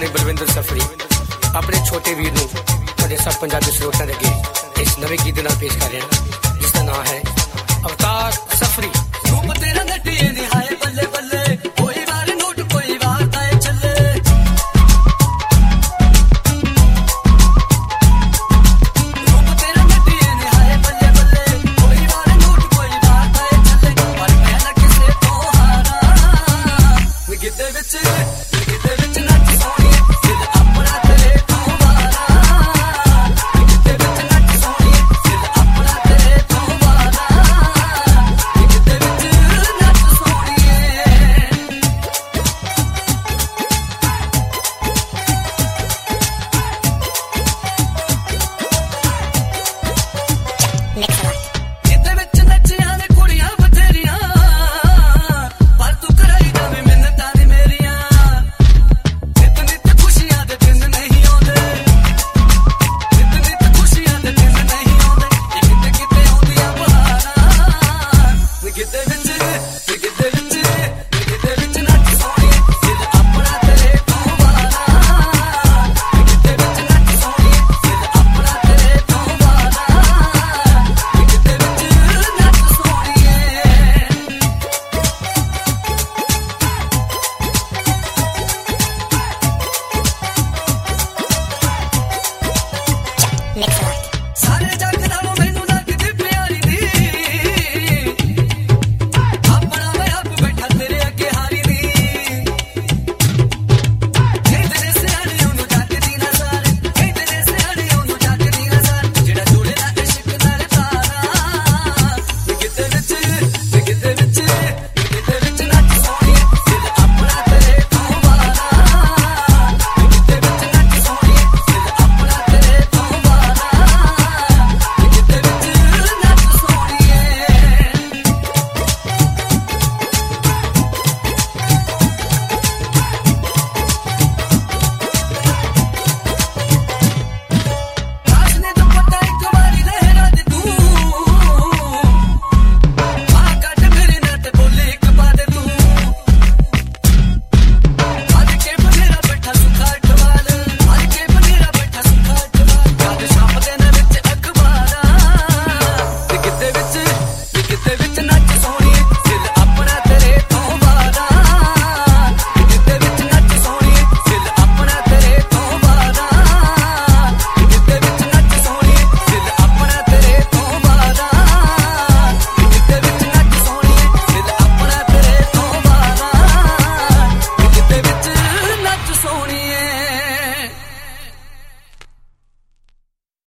गाने बलविंदर सफरी अपने छोटे वीर नूं तुहाडे सब पंजाबी श्रोतां दे अगे इस नवे गीत नाल पेश कर रहे हैं जिसका नाम है अवतार सफरी। रूप तेरा नटिए निहाय बल्ले बल्ले कोई बार नोट कोई बार ताए चले रूप तेरा नटिए निहाय बल्ले बल्ले कोई बार नोट कोई बार ताए चले पर मैं ना किसे तो हारा गिद्दे विच